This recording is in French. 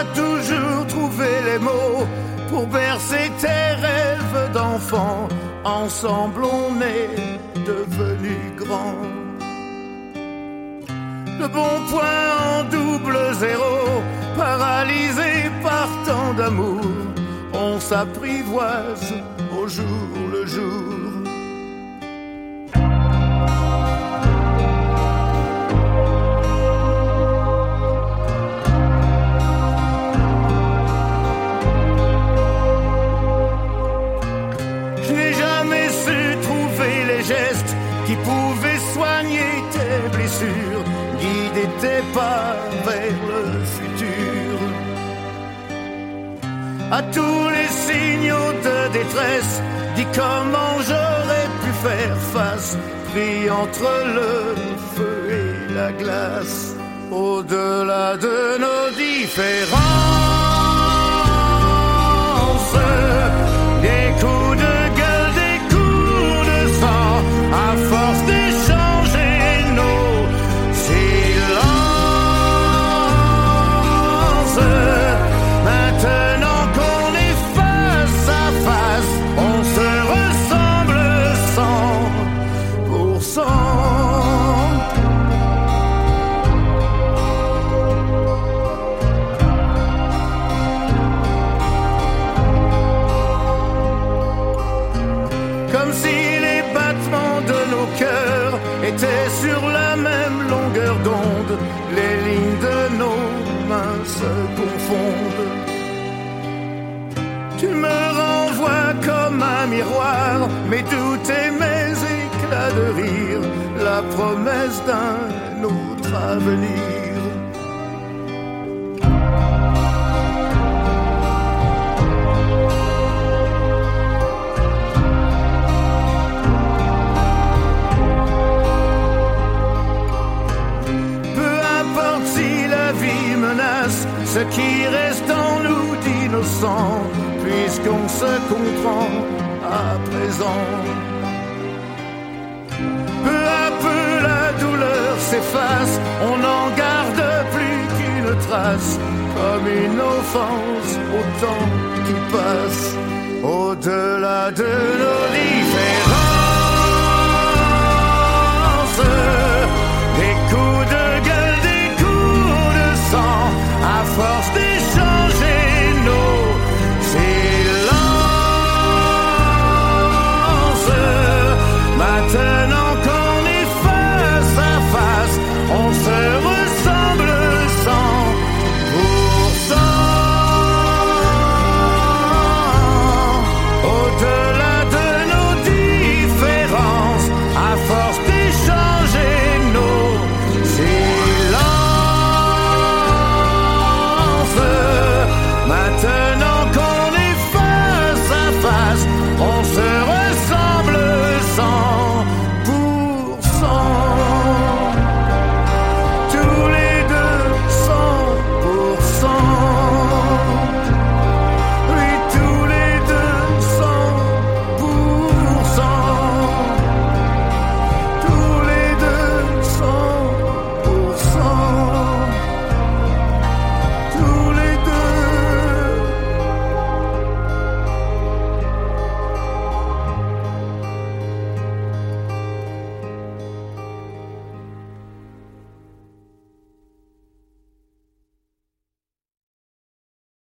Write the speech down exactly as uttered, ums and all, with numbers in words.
as toujours trouvé les mots pour bercer tes rêves d'enfant. Ensemble on est devenus grands. Le bon point en double zéro, paralysé par tant d'amour, on s'apprivoise au jour le jour. Qui pouvait soigner tes blessures, guider tes pas vers le futur. À tous les signaux de détresse, dis comment j'aurais pu faire face, pris entre le feu et la glace. Au-delà de nos différences, des coups de gueule, des coups de sang, à force d'échanger nos silences. Maintenant qu'on est face à face, on se ressemble cent pour cent. Comme si les battements de nos cœurs étaient sur la même longueur d'onde, les lignes de nos mains se confondent. Tu me renvoies comme un miroir mes doutes et mes éclats de rire, la promesse d'un autre avenir. Ce qui reste en nous d'innocent, puisqu'on se comprend à présent. Peu à peu la douleur s'efface, on n'en garde plus qu'une trace, comme une offense au temps qui passe. Au-delà de nos différences,